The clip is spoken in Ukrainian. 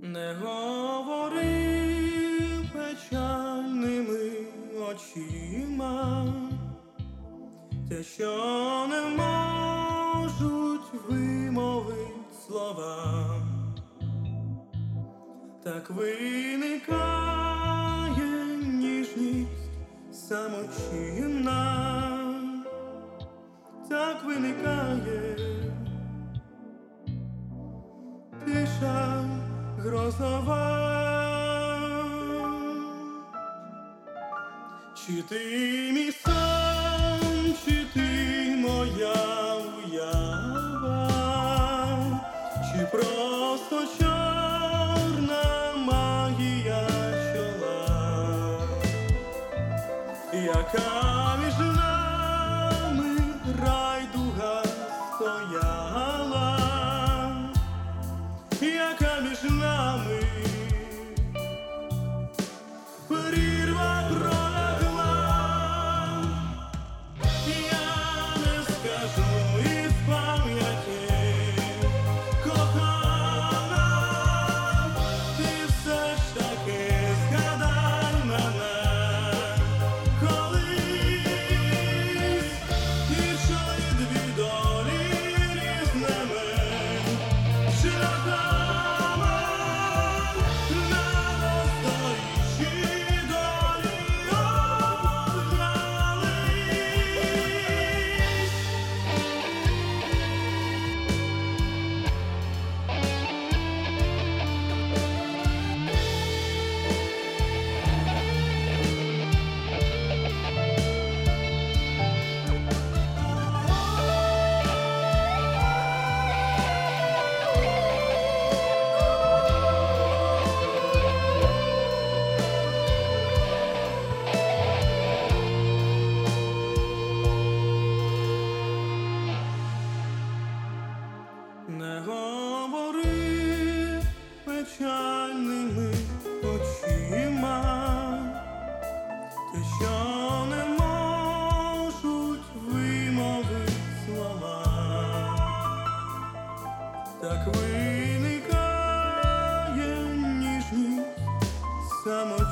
Не говори печальними очима те, що не можуть вимовить слова. Так виникає ніжність самочинна, так виникає тиша грозова. Чи ти мій сон, чи ти моя уява, чи просто чорна магія чола, яка між нами райдуга стояла, яка між нами прірва пролягла. Я не скажу із пам'яті, кохана, ти все ж таки згадай мене колись. Ішли дві долі різними шляхами, настоящі долі не говори печальними очима те, що не можуть вимовить слова. Так виникає ніжність самочинна,